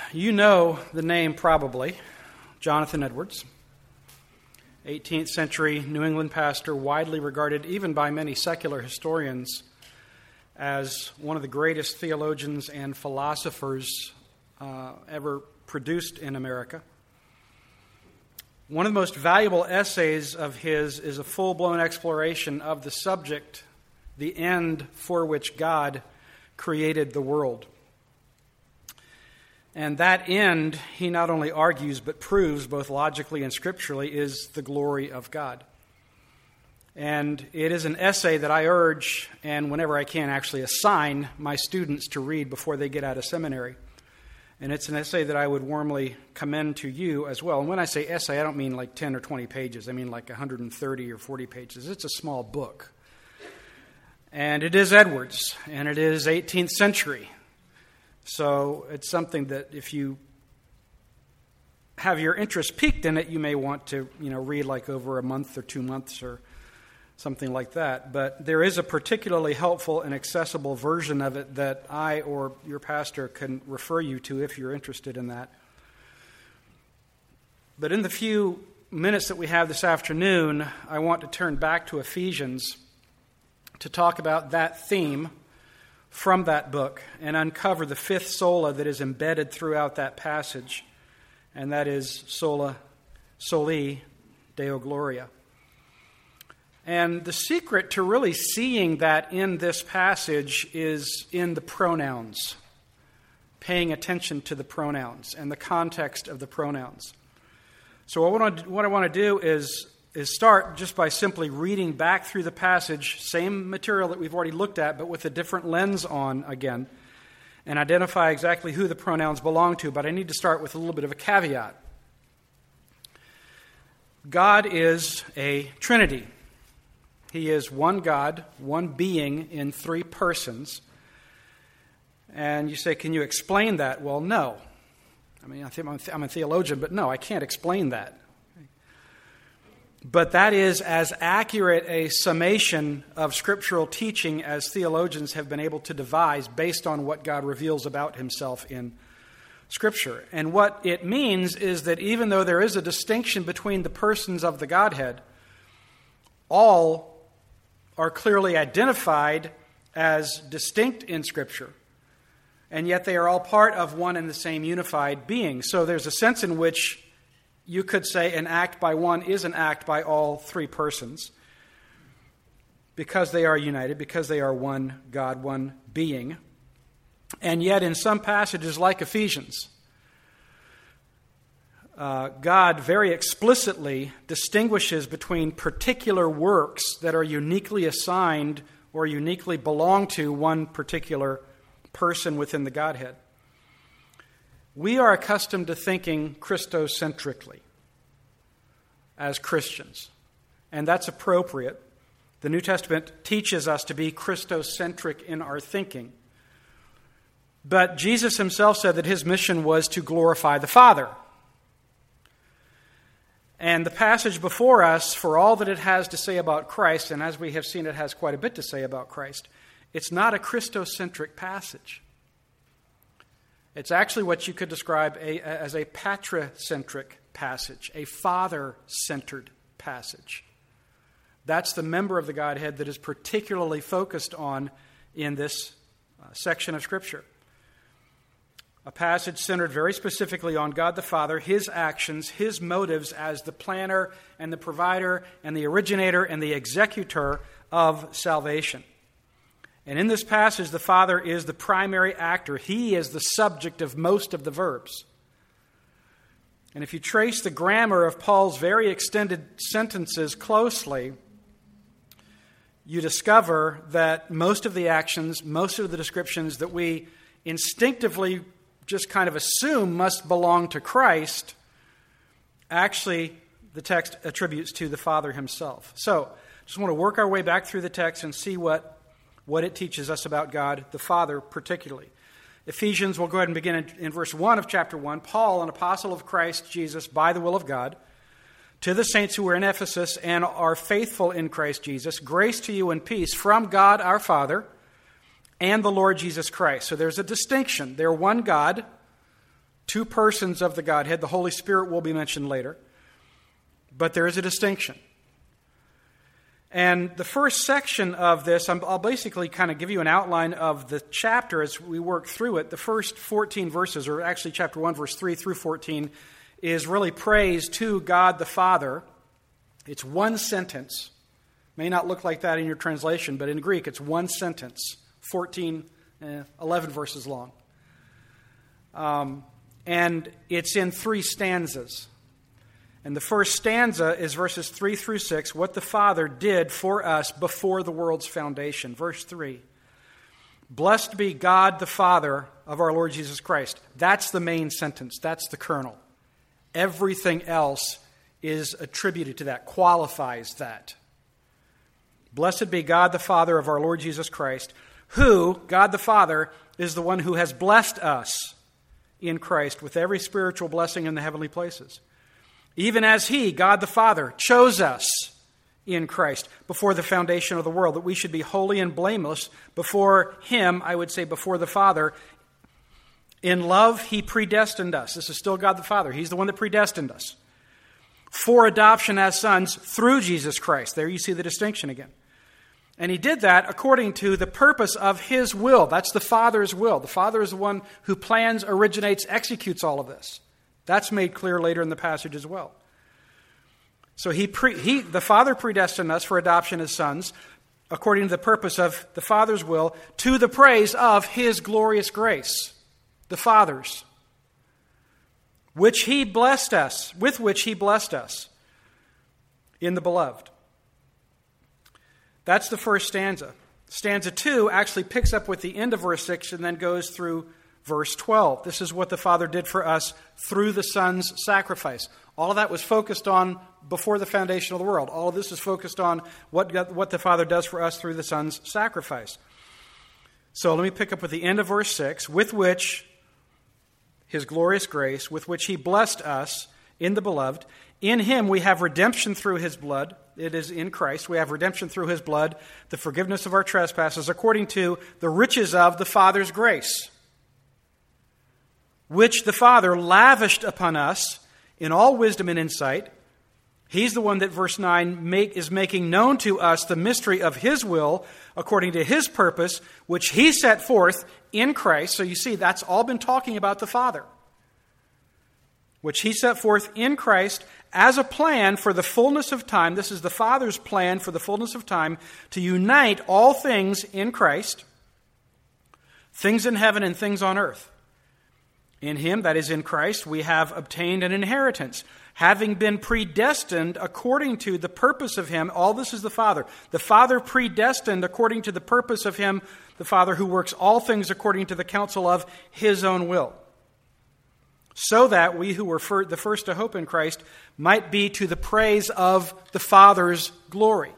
You know the name probably, Jonathan Edwards, 18th century New England pastor, widely regarded even by many secular historians as one of the greatest theologians and philosophers ever produced in America. One of the most valuable essays of his is a full-blown exploration of the subject, the end for which God created the world. And that end, he not only argues but proves both logically and scripturally, is the glory of God. And it is an essay that I urge, and whenever I can, actually assign my students to read before they get out of seminary. And it's an essay that I would warmly commend to you as well. And when I say essay, I don't mean like 10 or 20 pages. I mean like 130 or 40 pages. It's a small book. And it is Edwards, and it is 18th century. So it's something that if you have your interest piqued in it, you may want to, read like over a month or 2 months or something like that. But there is a particularly helpful and accessible version of it that I or your pastor can refer you to if you're interested in that. But in the few minutes that we have this afternoon, I want to turn back to Ephesians to talk about that theme from that book and uncover the fifth sola that is embedded throughout that passage, and that is sola soli Deo Gloria. And the secret to really seeing that in this passage is in the pronouns, paying attention to the pronouns and the context of the pronouns. So what I want to do is start just by simply reading back through the passage, same material that we've already looked at, but with a different lens on again, and identify exactly who the pronouns belong to. But I need to start with a little bit of a caveat. God is a Trinity. He is one God, one being in three persons. And you say, can you explain that? Well, no. I mean, I think I'm a theologian, but no, I can't explain that. But that is as accurate a summation of scriptural teaching as theologians have been able to devise based on what God reveals about himself in Scripture. And what it means is that even though there is a distinction between the persons of the Godhead, all are clearly identified as distinct in Scripture, and yet they are all part of one and the same unified being. So there's a sense in which you could say an act by one is an act by all three persons because they are united, because they are one God, one being. And yet in some passages like Ephesians, God very explicitly distinguishes between particular works that are uniquely assigned or uniquely belong to one particular person within the Godhead. We are accustomed to thinking Christocentrically as Christians, and that's appropriate. The New Testament teaches us to be Christocentric in our thinking. But Jesus himself said that his mission was to glorify the Father. And the passage before us, for all that it has to say about Christ, and as we have seen, it has quite a bit to say about Christ, it's not a Christocentric passage. It's actually what you could describe as a patricentric passage, a father-centered passage. That's the member of the Godhead that is particularly focused on in this section of Scripture. A passage centered very specifically on God the Father, his actions, his motives as the planner and the provider and the originator and the executor of salvation. And in this passage, the Father is the primary actor. He is the subject of most of the verbs. And if you trace the grammar of Paul's very extended sentences closely, you discover that most of the actions, most of the descriptions that we instinctively just kind of assume must belong to Christ, actually the text attributes to the Father himself. So, just want to work our way back through the text and see what it teaches us about God, the Father particularly. Ephesians, we'll go ahead and begin in verse 1 of chapter 1. Paul, an apostle of Christ Jesus, by the will of God, to the saints who are in Ephesus and are faithful in Christ Jesus, grace to you and peace from God our Father and the Lord Jesus Christ. So there's a distinction. They're one God, two persons of the Godhead. The Holy Spirit will be mentioned later. But there is a distinction. And the first section of this, I'll basically kind of give you an outline of the chapter as we work through it. The first 14 verses, or actually chapter 1, verse 3 through 14, is really praise to God the Father. It's one sentence. May not look like that in your translation, but in Greek it's one sentence, 11 verses long. And it's in 3 stanzas. And the first stanza is verses 3 through 6, what the Father did for us before the world's foundation. Verse 3, blessed be God the Father of our Lord Jesus Christ. That's the main sentence. That's the kernel. Everything else is attributed to that, qualifies that. Blessed be God the Father of our Lord Jesus Christ, who, God the Father, is the one who has blessed us in Christ with every spiritual blessing in the heavenly places. Even as He, God the Father, chose us in Christ before the foundation of the world, that we should be holy and blameless before Him, I would say before the Father. In love, He predestined us. This is still God the Father. He's the one that predestined us for adoption as sons through Jesus Christ. There you see the distinction again. And He did that according to the purpose of His will. That's the Father's will. The Father is the one who plans, originates, executes all of this. That's made clear later in the passage as well. So the Father predestined us for adoption as sons according to the purpose of the Father's will, to the praise of His glorious grace, the Father's, with which He blessed us in the Beloved. That's the first stanza. Stanza 2 actually picks up with the end of verse 6 and then goes through verse 12. This is what the Father did for us through the Son's sacrifice. All of that was focused on before the foundation of the world. All of this is focused on what the Father does for us through the Son's sacrifice. So let me pick up with the end of verse 6, with which His glorious grace, with which He blessed us in the Beloved. In Him we have redemption through His blood. It is in Christ. We have redemption through His blood, the forgiveness of our trespasses, according to the riches of the Father's grace, which the Father lavished upon us in all wisdom and insight. He's the one that, verse 9, is making known to us the mystery of His will, according to His purpose, which He set forth in Christ. So you see, that's all been talking about the Father. Which He set forth in Christ as a plan for the fullness of time. This is the Father's plan for the fullness of time, to unite all things in Christ, things in heaven and things on earth. In Him, that is in Christ, we have obtained an inheritance, having been predestined according to the purpose of Him. All this is the Father. The Father predestined according to the purpose of Him, the Father who works all things according to the counsel of His own will, so that we who were the first to hope in Christ might be to the praise of the Father's glory.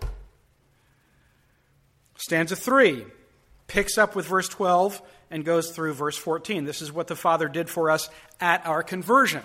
Stanza 3 picks up with verse 12 and goes through verse 14. This is what the Father did for us at our conversion.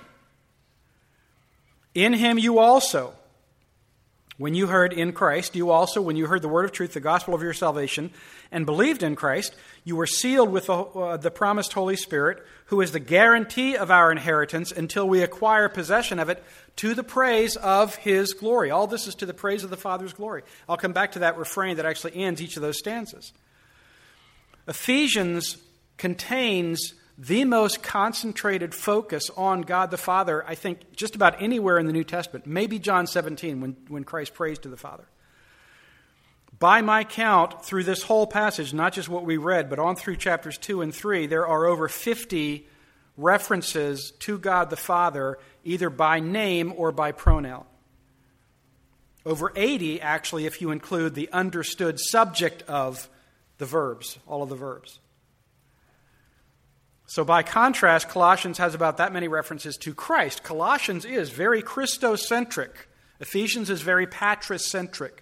In Him you also, when you heard in Christ, when you heard the word of truth, the gospel of your salvation, and believed in Christ, you were sealed with the promised Holy Spirit, who is the guarantee of our inheritance until we acquire possession of it, to the praise of His glory. All this is to the praise of the Father's glory. I'll come back to that refrain that actually ends each of those stanzas. Ephesians contains the most concentrated focus on God the Father, I think, just about anywhere in the New Testament. Maybe John 17, when Christ prays to the Father. By my count, through this whole passage, not just what we read, but on through chapters 2 and 3, there are over 50 references to God the Father, either by name or by pronoun. Over 80, actually, if you include the understood subject of the verbs, all of the verbs. So by contrast, Colossians has about that many references to Christ. Colossians is very Christocentric. Ephesians is very patricentric.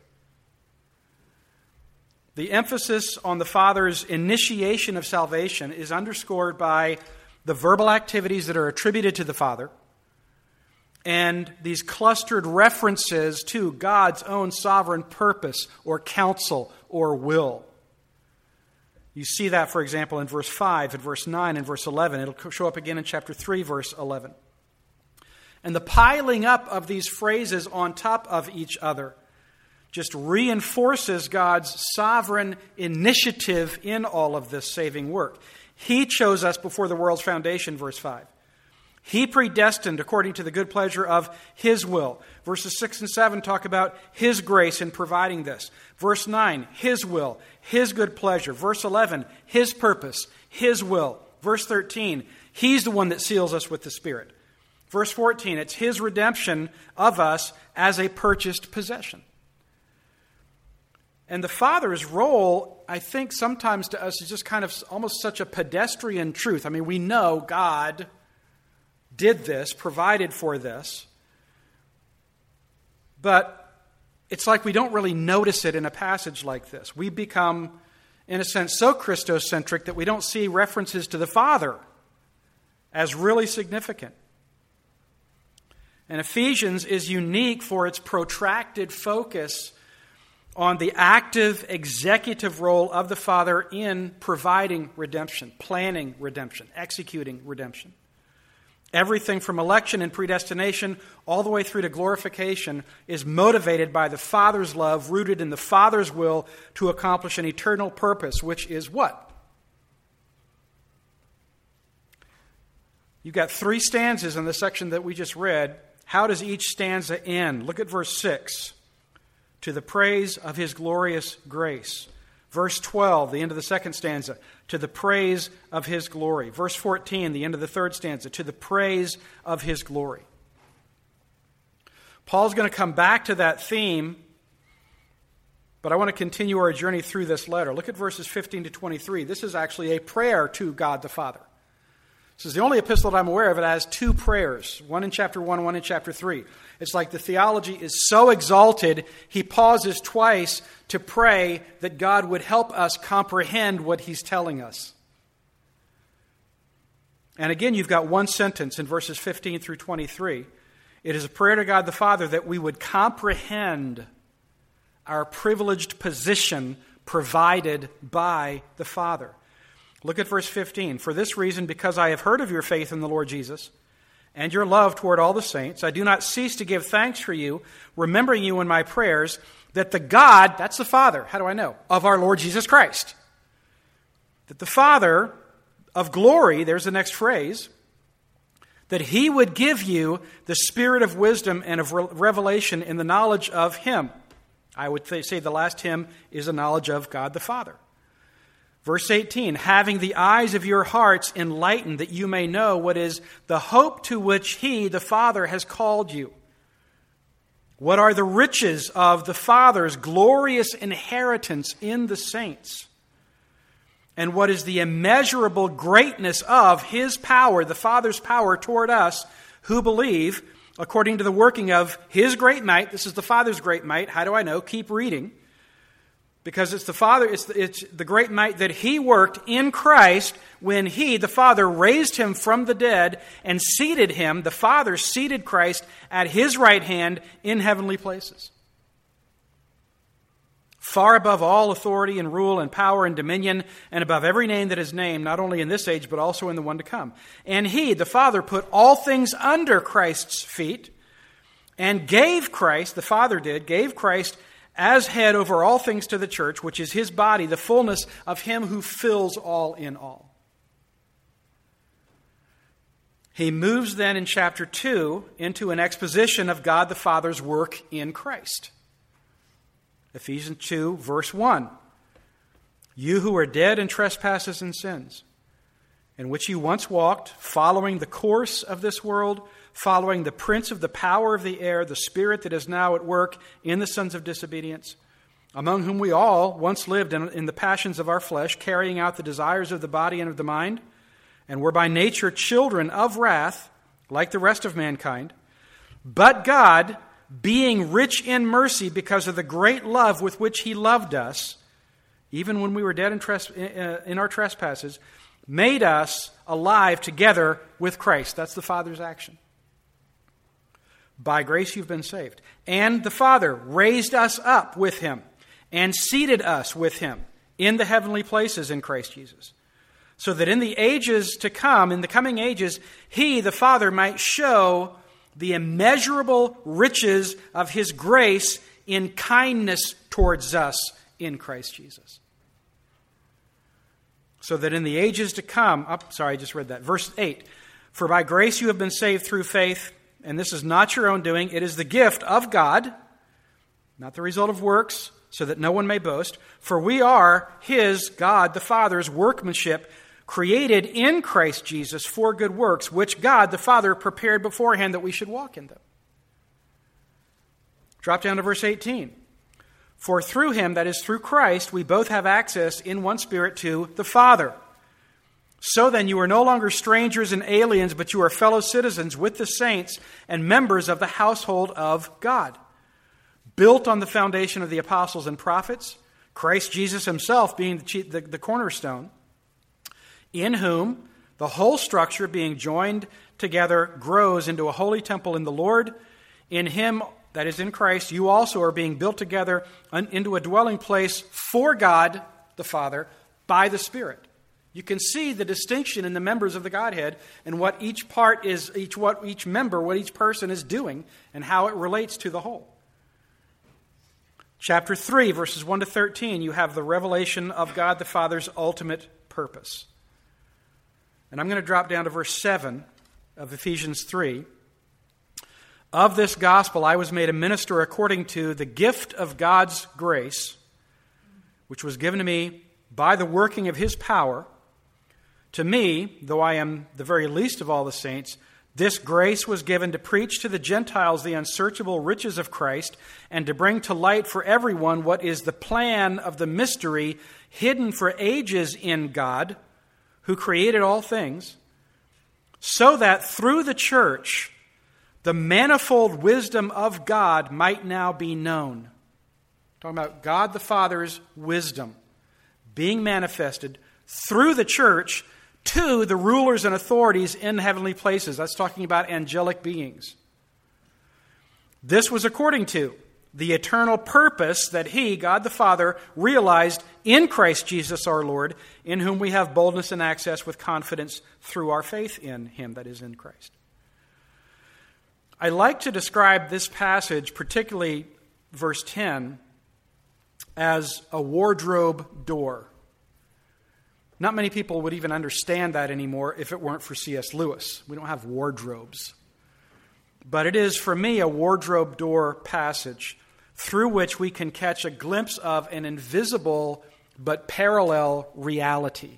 The emphasis on the Father's initiation of salvation is underscored by the verbal activities that are attributed to the Father and these clustered references to God's own sovereign purpose or counsel or will. You see that, for example, in verse 5, and verse 9, and verse 11. It'll show up again in chapter 3, verse 11. And the piling up of these phrases on top of each other just reinforces God's sovereign initiative in all of this saving work. He chose us before the world's foundation, verse 5. He predestined according to the good pleasure of His will. Verses 6 and 7 talk about His grace in providing this. Verse 9, His will, His good pleasure. Verse 11, His purpose, His will. Verse 13, He's the one that seals us with the Spirit. Verse 14, it's His redemption of us as a purchased possession. And the Father's role, I think sometimes to us, is just kind of almost such a pedestrian truth. I mean, we know God did this, provided for this, but it's like we don't really notice it in a passage like this. We become, in a sense, so Christocentric that we don't see references to the Father as really significant. And Ephesians is unique for its protracted focus on the active executive role of the Father in providing redemption, planning redemption, executing redemption. Everything from election and predestination all the way through to glorification is motivated by the Father's love, rooted in the Father's will to accomplish an eternal purpose, which is what? You've got 3 stanzas in the section that we just read. How does each stanza end? Look at verse 6. To the praise of His glorious grace. Verse 12, the end of the second stanza, to the praise of His glory. Verse 14, the end of the third stanza, to the praise of His glory. Paul's going to come back to that theme, but I want to continue our journey through this letter. Look at verses 15 to 23. This is actually a prayer to God the Father. This is the only epistle that I'm aware of that has 2 prayers, one in chapter 1, one in chapter 3. It's like the theology is so exalted, he pauses twice to pray that God would help us comprehend what he's telling us. And again, you've got one sentence in verses 15 through 23. It is a prayer to God the Father that we would comprehend our privileged position provided by the Father. Look at verse 15. For this reason, because I have heard of your faith in the Lord Jesus and your love toward all the saints, I do not cease to give thanks for you, remembering you in my prayers, that the God, that's the Father, how do I know? Of our Lord Jesus Christ. That the Father of glory, there's the next phrase, that He would give you the spirit of wisdom and of revelation in the knowledge of Him. I would say the last hymn is a knowledge of God the Father. Verse 18, having the eyes of your hearts enlightened, that you may know what is the hope to which He, the Father, has called you. What are the riches of the Father's glorious inheritance in the saints? And what is the immeasurable greatness of His power, the Father's power toward us who believe, according to the working of His great might. This is the Father's great might. How do I know? Keep reading. Because it's the Father, it's the great might that He worked in Christ when He, the Father, raised Him from the dead and seated Him, the Father seated Christ at His right hand in heavenly places. Far above all authority and rule and power and dominion, and above every name that is named, not only in this age, but also in the one to come. And He, the Father, put all things under Christ's feet, and gave Christ, the Father did, gave Christ as head over all things to the church, which is His body, the fullness of Him who fills all in all. He moves then in chapter 2 into an exposition of God the Father's work in Christ. Ephesians 2, verse 1. You who are dead in trespasses and sins, in which you once walked, following the course of this world, following the prince of the power of the air, the spirit that is now at work in the sons of disobedience, among whom we all once lived in the passions of our flesh, carrying out the desires of the body and of the mind, and were by nature children of wrath, like the rest of mankind. But God, being rich in mercy because of the great love with which He loved us, even when we were dead in our trespasses, made us alive together with Christ. That's the Father's action. By grace you've been saved. And the Father raised us up with Him and seated us with Him in the heavenly places in Christ Jesus, so that in the ages to come, in the coming ages, he, the Father, might show the immeasurable riches of his grace in kindness towards us in Christ Jesus. So that in the ages to come, I just read that. Verse 8, for by grace you have been saved through faith, and this is not your own doing, it is the gift of God, not the result of works, so that no one may boast. For we are his, God the Father's, workmanship, created in Christ Jesus for good works, which God the Father prepared beforehand that we should walk in them. Drop down to verse 18. For through him, that is through Christ, we both have access in one Spirit to the Father. So then you are no longer strangers and aliens, but you are fellow citizens with the saints and members of the household of God, built on the foundation of the apostles and prophets, Christ Jesus himself being the cornerstone, in whom the whole structure being joined together grows into a holy temple in the Lord. In him, that is in Christ, you also are being built together into a dwelling place for God the Father by the Spirit. You can see the distinction in the members of the Godhead and what each part is, what each person is doing and how it relates to the whole. Chapter 3, verses 1 to 13, you have the revelation of God the Father's ultimate purpose. And I'm going to drop down to verse 7 of Ephesians 3. Of this gospel I was made a minister according to the gift of God's grace, which was given to me by the working of his power. To me, though I am the very least of all the saints, this grace was given to preach to the Gentiles the unsearchable riches of Christ, and to bring to light for everyone what is the plan of the mystery hidden for ages in God, who created all things, so that through the church the manifold wisdom of God might now be known. Talking about God the Father's wisdom being manifested through the church to the rulers and authorities in heavenly places. That's talking about angelic beings. This was according to the eternal purpose that he, God the Father, realized in Christ Jesus our Lord, in whom we have boldness and access with confidence through our faith in him, that is in Christ. I like to describe this passage, particularly verse 10, as a wardrobe door. Not many people would even understand that anymore if it weren't for C.S. Lewis. We don't have wardrobes. But it is, for me, a wardrobe door passage through which we can catch a glimpse of an invisible but parallel reality.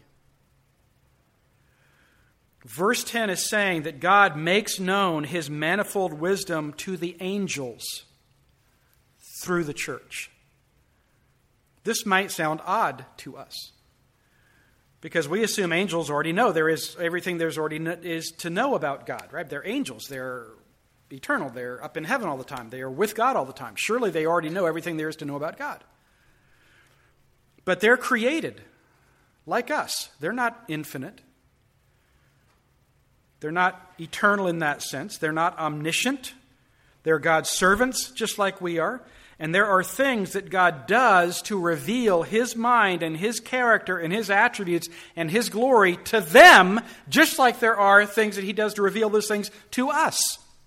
Verse 10 is saying that God makes known his manifold wisdom to the angels through the church. This might sound odd to us, because we assume angels already know. There is everything there's already is to know about God, right? They're angels. They're eternal. They're up in heaven all the time. They are with God all the time. Surely they already know everything there is to know about God. But they're created like us. They're not infinite. They're not eternal in that sense. They're not omniscient. They're God's servants, just like we are. And there are things that God does to reveal his mind and his character and his attributes and his glory to them, just like there are things that he does to reveal those things to us.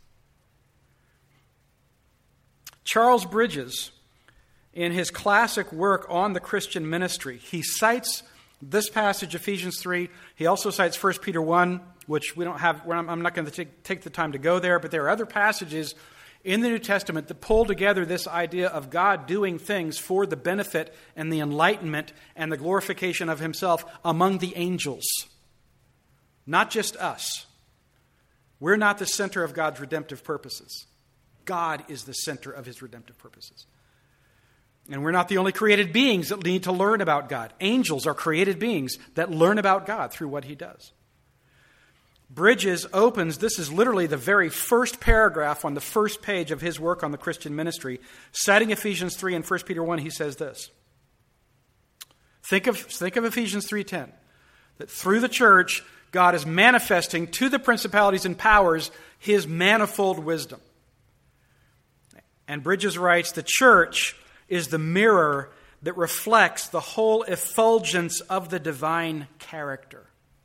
Charles Bridges, in his classic work on the Christian ministry, he cites this passage, Ephesians 3. He also cites 1 Peter 1, which we don't have. I'm not going to take the time to go there, but there are other passages in the New Testament that pull together this idea of God doing things for the benefit and the enlightenment and the glorification of himself among the angels. Not just us. We're not the center of God's redemptive purposes. God is the center of his redemptive purposes. And we're not the only created beings that need to learn about God. Angels are created beings that learn about God through what he does. Bridges opens, this is literally the very first paragraph on the first page of his work on the Christian ministry. Citing Ephesians 3 and 1 Peter 1, he says this. Think of Ephesians 3:10. That through the church, God is manifesting to the principalities and powers his manifold wisdom. And Bridges writes, the church is the mirror that reflects the whole effulgence of the divine character.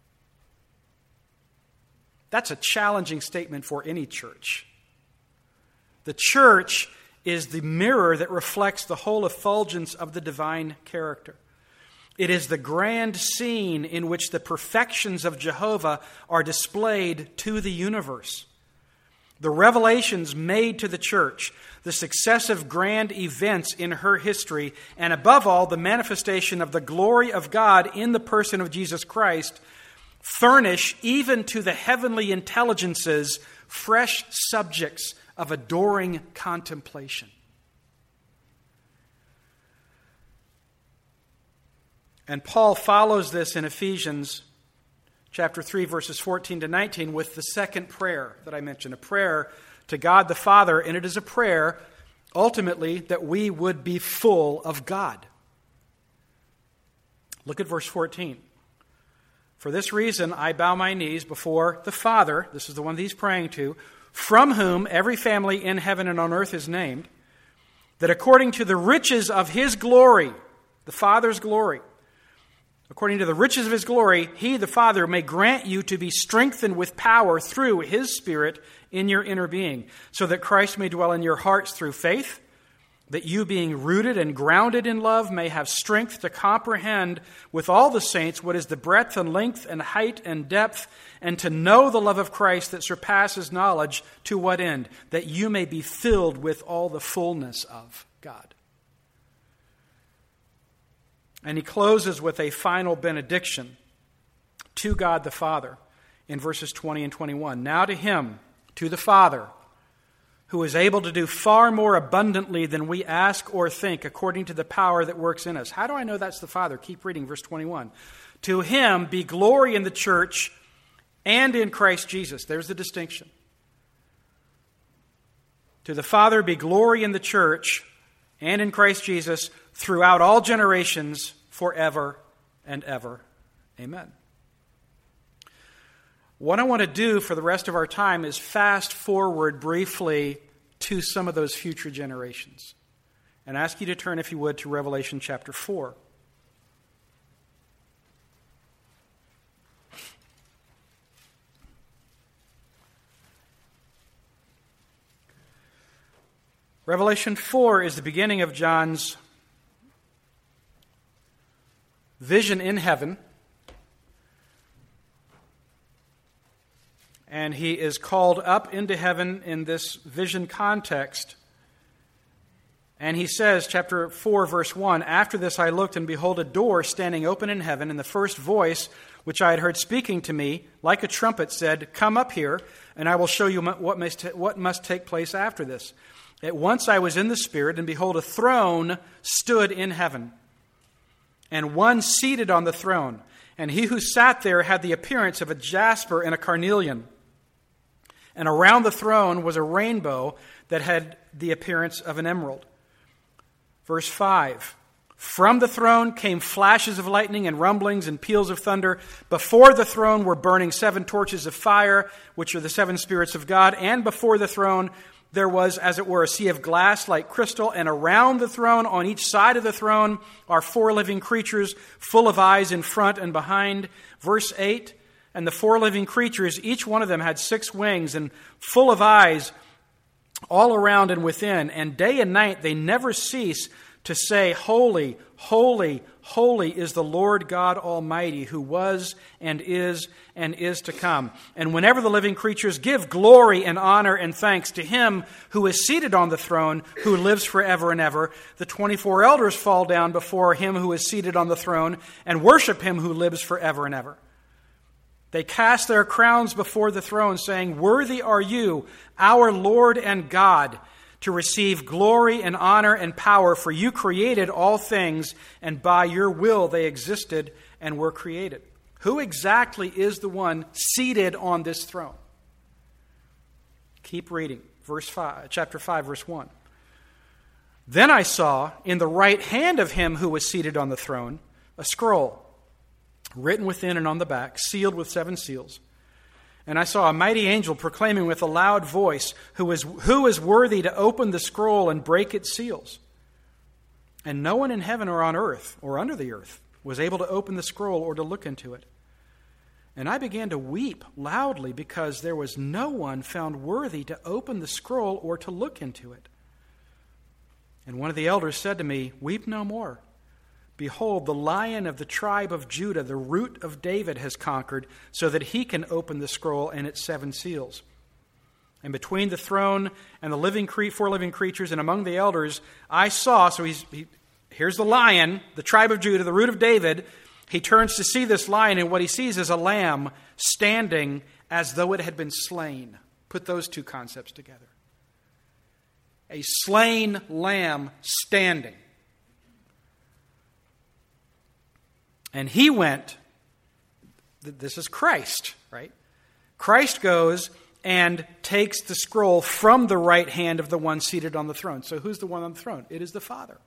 That's a challenging statement for any church. The church is the mirror that reflects the whole effulgence of the divine character. It is the grand scene in which the perfections of Jehovah are displayed to the universe. The revelations made to the church, the successive grand events in her history, and above all, the manifestation of the glory of God in the person of Jesus Christ, furnish even to the heavenly intelligences fresh subjects of adoring contemplation. And Paul follows this in Ephesians chapter 3, verses 14 to 19 with the second prayer that I mentioned, a prayer to God the Father, and it is a prayer ultimately that we would be full of God. Look at verse 14. For this reason I bow my knees before the Father, this is the one that he's praying to, from whom every family in heaven and on earth is named, that according to the riches of his glory, the Father's glory, according to the riches of his glory, he, the Father, may grant you to be strengthened with power through his Spirit in your inner being, so that Christ may dwell in your hearts through faith, that you, being rooted and grounded in love, may have strength to comprehend with all the saints what is the breadth and length and height and depth, and to know the love of Christ that surpasses knowledge, to what end? That you may be filled with all the fullness of God. And he closes with a final benediction to God the Father in verses 20 and 21. Now to him, to the Father, who is able to do far more abundantly than we ask or think, according to the power that works in us. How do I know that's the Father? Keep reading verse 21. To him be glory in the church and in Christ Jesus. There's the distinction. To the Father be glory in the church and in Christ Jesus throughout all generations, forever and ever. Amen. What I want to do for the rest of our time is fast forward briefly to some of those future generations and ask you to turn, if you would, to Revelation chapter 4. Revelation 4 is the beginning of John's vision in heaven. And he is called up into heaven in this vision context. And he says, chapter 4, verse 1, After this I looked, and behold, a door standing open in heaven, and the first voice which I had heard speaking to me, like a trumpet, said, Come up here, and I will show you what must take place after this. At once I was in the Spirit, and behold, a throne stood in heaven, and one seated on the throne. And he who sat there had the appearance of a jasper and a carnelian. And around the throne was a rainbow that had the appearance of an emerald. Verse 5, From the throne came flashes of lightning and rumblings and peals of thunder. Before the throne were burning 7 torches of fire, which are the 7 spirits of God. And before the throne there was, as it were, a sea of glass like crystal. And around the throne, on each side of the throne, are 4 living creatures, full of eyes in front and behind. Verse 8, And the 4 living creatures, each one of them had 6 wings, and full of eyes all around and within. And day and night they never cease to say, Holy, holy, holy is the Lord God Almighty, who was and is to come. And whenever the living creatures give glory and honor and thanks to him who is seated on the throne, who lives forever and ever, the 24 elders fall down before him who is seated on the throne and worship him who lives forever and ever. They cast their crowns before the throne, saying, Worthy are you, our Lord and God, to receive glory and honor and power, for you created all things, and by your will they existed and were created. Who exactly is the one seated on this throne? Keep reading. Chapter 5, verse 1. Then I saw in the right hand of him who was seated on the throne a scroll, written within and on the back, sealed with 7 seals. And I saw a mighty angel proclaiming with a loud voice, Who is worthy to open the scroll and break its seals? And no one in heaven or on earth or under the earth was able to open the scroll or to look into it. And I began to weep loudly because there was no one found worthy to open the scroll or to look into it. And one of the elders said to me, "Weep no more. Behold, the Lion of the tribe of Judah, the Root of David, has conquered, so that he can open the scroll and its 7 seals." And between the throne and the 4 living creatures and among the elders, I saw, so here's the Lion, the tribe of Judah, the Root of David. He turns to see this lion, and what he sees is a lamb standing as though it had been slain. Put those two concepts together. A slain lamb standing. And he went, this is Christ, right? Christ goes and takes the scroll from the right hand of the one seated on the throne. So who's the one on the throne? It is the Father.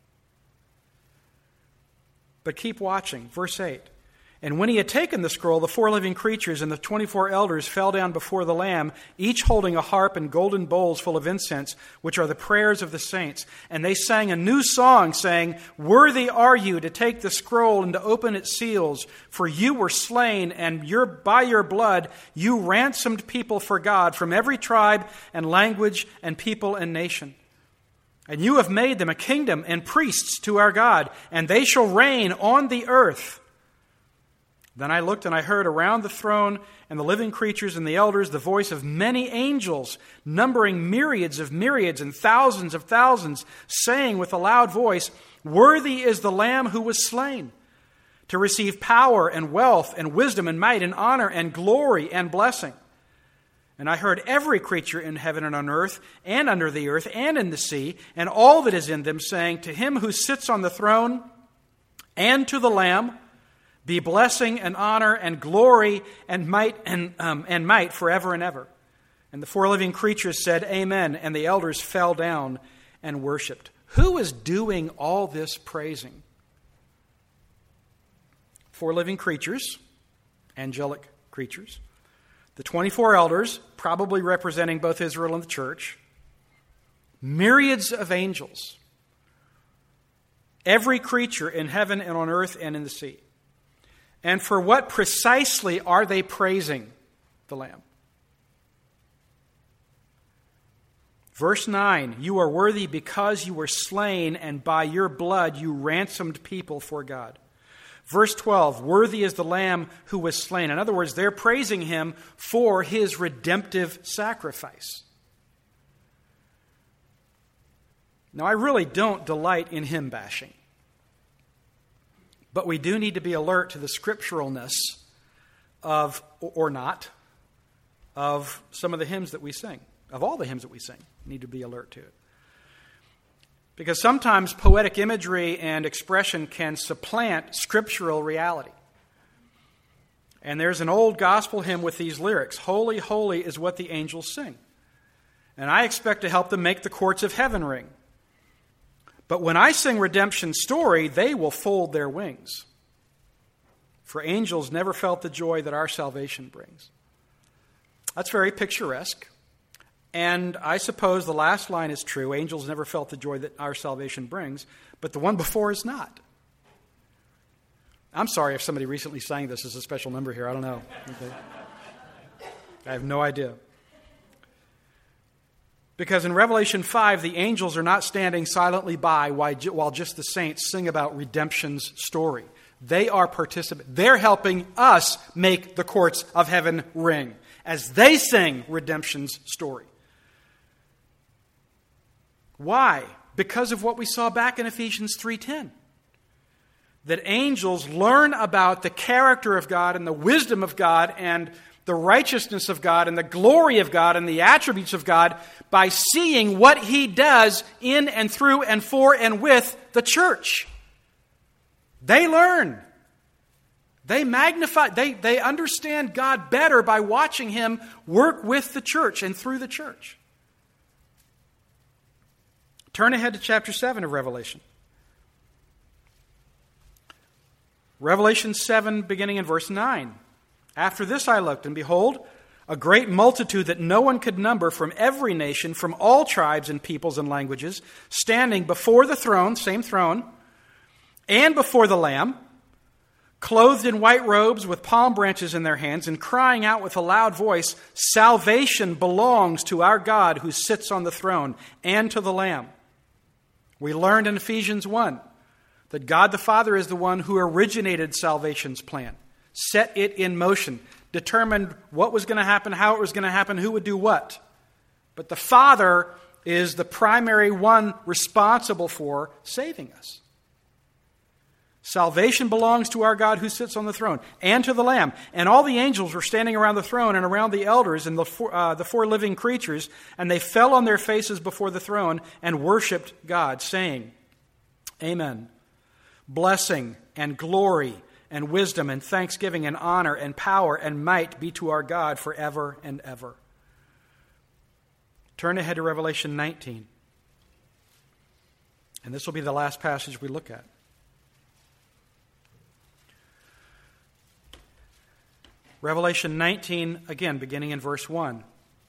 But keep watching. Verse 8. And when he had taken the scroll, the 4 living creatures and the 24 elders fell down before the Lamb, each holding a harp and golden bowls full of incense, which are the prayers of the saints. And they sang a new song, saying, "Worthy are you to take the scroll and to open its seals, for you were slain, and by your blood you ransomed people for God from every tribe and language and people and nation. And you have made them a kingdom and priests to our God, and they shall reign on the earth." Then I looked and I heard around the throne and the living creatures and the elders the voice of many angels, numbering myriads of myriads and thousands of thousands, saying with a loud voice, "Worthy is the Lamb who was slain, to receive power and wealth and wisdom and might and honor and glory and blessing." And I heard every creature in heaven and on earth and under the earth and in the sea and all that is in them saying, "To him who sits on the throne and to the Lamb be blessing and honor and glory and might forever and ever." And the 4 living creatures said, "Amen." And the elders fell down and worshipped. Who is doing all this praising? 4 living creatures, angelic creatures. The 24 elders, probably representing both Israel and the church. Myriads of angels. Every creature in heaven and on earth and in the sea. And for what precisely are they praising the Lamb? Verse 9, "You are worthy because you were slain, and by your blood you ransomed people for God." Verse 12, "Worthy is the Lamb who was slain." In other words, they're praising him for his redemptive sacrifice. Now, I really don't delight in hymn bashing. But we do need to be alert to the scripturalness of, or not, of some of the hymns that we sing. Of all the hymns that we sing, we need to be alert to it. Because sometimes poetic imagery and expression can supplant scriptural reality. And there's an old gospel hymn with these lyrics, "Holy, holy is what the angels sing. And I expect to help them make the courts of heaven ring. But when I sing redemption's story, they will fold their wings. For angels never felt the joy that our salvation brings." That's very picturesque. And I suppose the last line is true. Angels never felt the joy that our salvation brings. But the one before is not. I'm sorry if somebody recently sang this as a special number here. I don't know. Okay. I have no idea. Because in Revelation 5, the angels are not standing silently by while just the saints sing about redemption's story. They are participants. They're helping us make the courts of heaven ring as they sing redemption's story. Why? Because of what we saw back in Ephesians 3:10. That angels learn about the character of God and the wisdom of God and the righteousness of God and the glory of God and the attributes of God by seeing what he does in and through and for and with the church. They learn. They magnify. They understand God better by watching him work with the church and through the church. Turn ahead to chapter 7 of Revelation. Revelation 7, beginning in verse 9. "After this I looked, and behold, a great multitude that no one could number from every nation, from all tribes and peoples and languages, standing before the throne, same throne, and before the Lamb, clothed in white robes with palm branches in their hands, and crying out with a loud voice, "Salvation belongs to our God who sits on the throne and to the Lamb." We learned in Ephesians 1 that God the Father is the one who originated salvation's plan, set it in motion, determined what was going to happen, how it was going to happen, who would do what. But the Father is the primary one responsible for saving us. Salvation belongs to our God who sits on the throne and to the Lamb. And all the angels were standing around the throne and around the elders and the four living creatures, and they fell on their faces before the throne and worshipped God, saying, "Amen. Blessing and glory and wisdom and thanksgiving and honor and power and might be to our God forever and ever." Turn ahead to Revelation 19. And this will be the last passage we look at. Revelation 19, again, beginning in verse 1.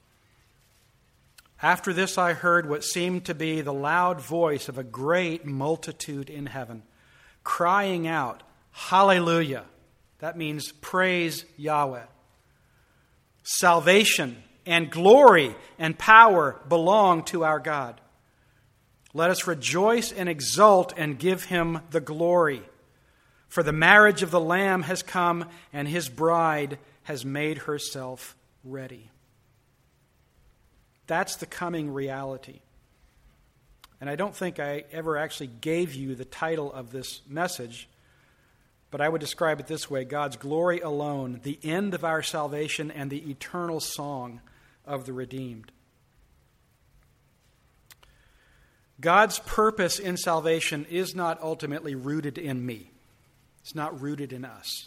"After this I heard what seemed to be the loud voice of a great multitude in heaven, crying out, 'Hallelujah!'" That means praise Yahweh. "Salvation and glory and power belong to our God. Let us rejoice and exult and give him the glory. For the marriage of the Lamb has come, and his bride has made herself ready." That's the coming reality. And I don't think I ever actually gave you the title of this message, but I would describe it this way: God's glory alone, the end of our salvation and the eternal song of the redeemed. God's purpose in salvation is not ultimately rooted in me. It's not rooted in us.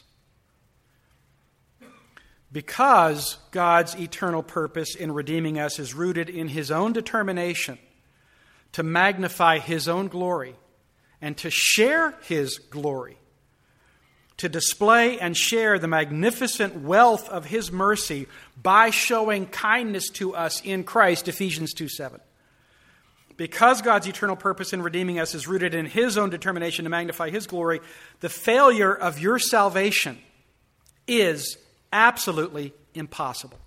Because God's eternal purpose in redeeming us is rooted in his own determination to magnify his own glory and to share his glory, to display and share the magnificent wealth of his mercy by showing kindness to us in Christ, Ephesians 2:7. Because God's eternal purpose in redeeming us is rooted in his own determination to magnify his glory, the failure of your salvation is absolutely impossible.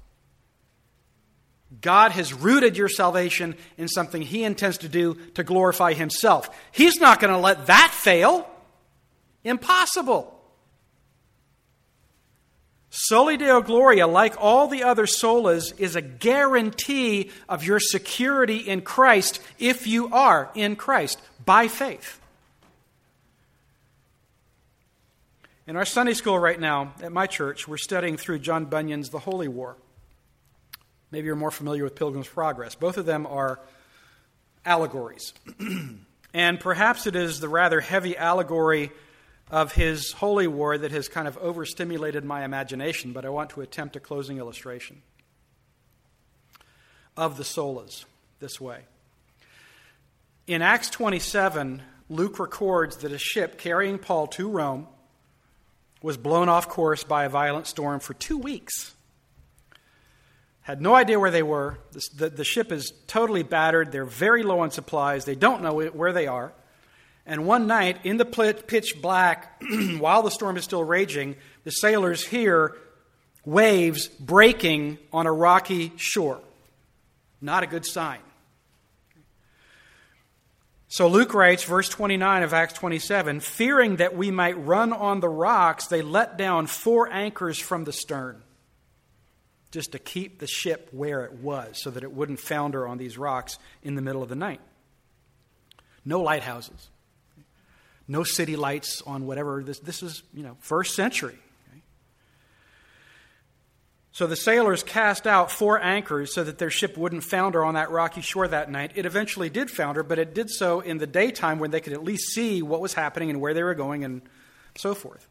God has rooted your salvation in something he intends to do to glorify himself. He's not going to let that fail. Impossible. Soli Deo Gloria, like all the other solas, is a guarantee of your security in Christ if you are in Christ by faith. In our Sunday school right now at my church, we're studying through John Bunyan's The Holy War. Maybe you're more familiar with Pilgrim's Progress. Both of them are allegories. And perhaps it is the rather heavy allegory of his holy war that has kind of overstimulated my imagination, but I want to attempt a closing illustration of the solas this way. In Acts 27, Luke records that a ship carrying Paul to Rome was blown off course by a violent storm for 2 weeks. Had no idea where they were. The ship is totally battered. They're very low on supplies. They don't know where they are. And one night, in the pitch black, while the storm is still raging, the sailors hear waves breaking on a rocky shore. Not a good sign. So Luke writes, verse 29 of Acts 27, "Fearing that we might run on the rocks, they let down 4 anchors from the stern," just to keep the ship where it was so that it wouldn't founder on these rocks in the middle of the night. No lighthouses. No city lights on whatever. This is, first century. Okay? So the sailors cast out 4 anchors so that their ship wouldn't founder on that rocky shore that night. It eventually did founder, but it did so in the daytime when they could at least see what was happening and where they were going and so forth.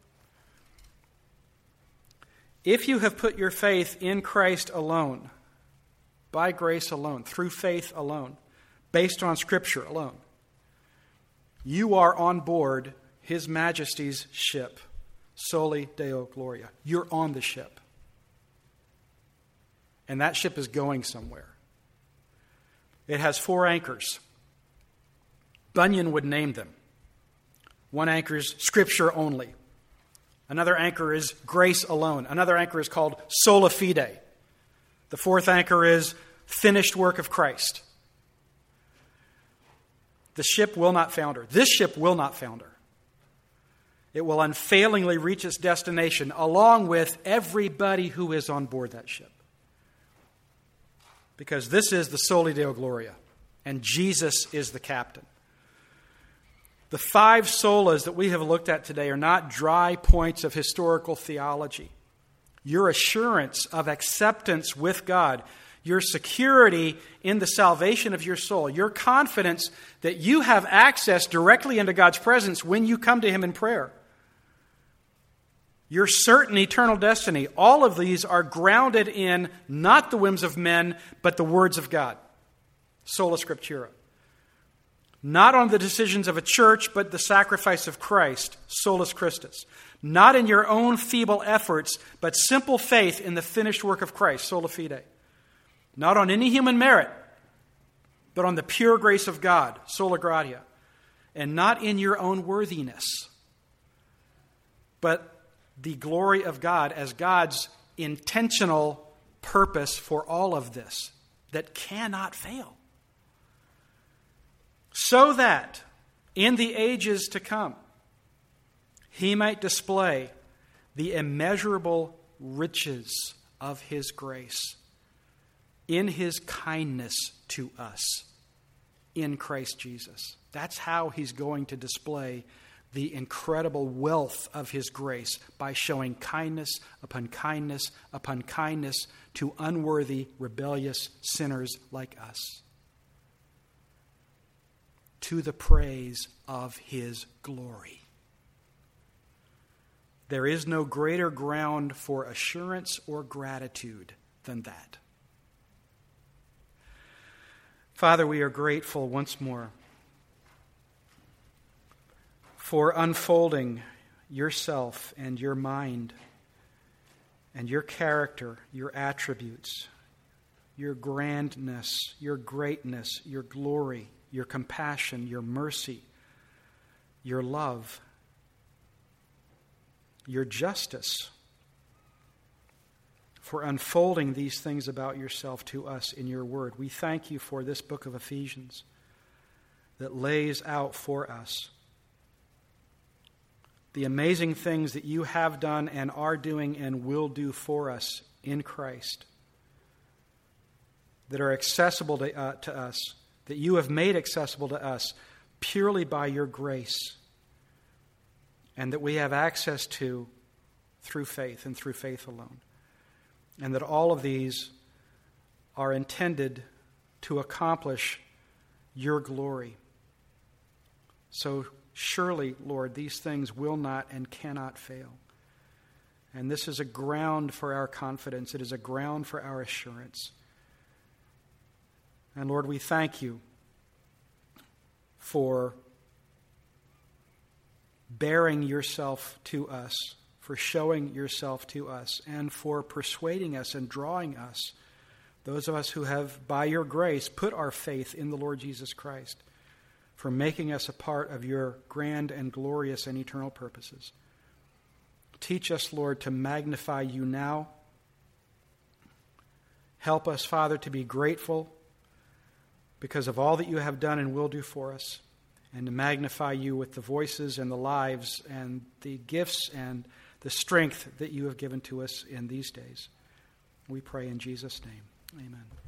If you have put your faith in Christ alone, by grace alone, through faith alone, based on Scripture alone, you are on board His Majesty's ship, Soli Deo Gloria. You're on the ship. and that ship is going somewhere. It has 4 anchors. Bunyan would name them. One anchor is Scripture only. Another anchor is grace alone. Another anchor is called sola fide. The 4th anchor is finished work of Christ. The ship will not founder. This ship will not founder. It will unfailingly reach its destination along with everybody who is on board that ship. Because this is the Soli Deo Gloria, and Jesus is the captain. The 5 solas that we have looked at today are not dry points of historical theology. Your assurance of acceptance with God, your security in the salvation of your soul, your confidence that you have access directly into God's presence when you come to Him in prayer, your certain eternal destiny, all of these are grounded in not the whims of men, but the words of God. Sola Scriptura. Not on the decisions of a church, but the sacrifice of Christ, solus Christus. Not in your own feeble efforts, but simple faith in the finished work of Christ, sola fide. Not on any human merit, but on the pure grace of God, sola gratia. And not in your own worthiness, but the glory of God as God's intentional purpose for all of this that cannot fail. So that in the ages to come, He might display the immeasurable riches of His grace in His kindness to us in Christ Jesus. That's how He's going to display the incredible wealth of His grace, by showing kindness upon kindness upon kindness to unworthy, rebellious sinners like us, to the praise of His glory. There is no greater ground for assurance or gratitude than that. Father, we are grateful once more for unfolding yourself and your mind and your character, your attributes, your grandness, your greatness, your glory, your compassion, your mercy, your love, your justice, for unfolding these things about yourself to us in your word. We thank you for this book of Ephesians that lays out for us the amazing things that you have done and are doing and will do for us in Christ, that are accessible to us, that you have made accessible to us purely by your grace, and that we have access to through faith and through faith alone. And that all of these are intended to accomplish your glory. So surely, Lord, these things will not and cannot fail. And this is a ground for our confidence. It is a ground for our assurance. And Lord, we thank you for bearing yourself to us, for showing yourself to us, and for persuading us and drawing us, those of us who have, by your grace, put our faith in the Lord Jesus Christ, for making us a part of your grand and glorious and eternal purposes. Teach us, Lord, to magnify you now. Help us, Father, to be grateful because of all that you have done and will do for us, and to magnify you with the voices and the lives and the gifts and the strength that you have given to us in these days. We pray in Jesus' name. Amen.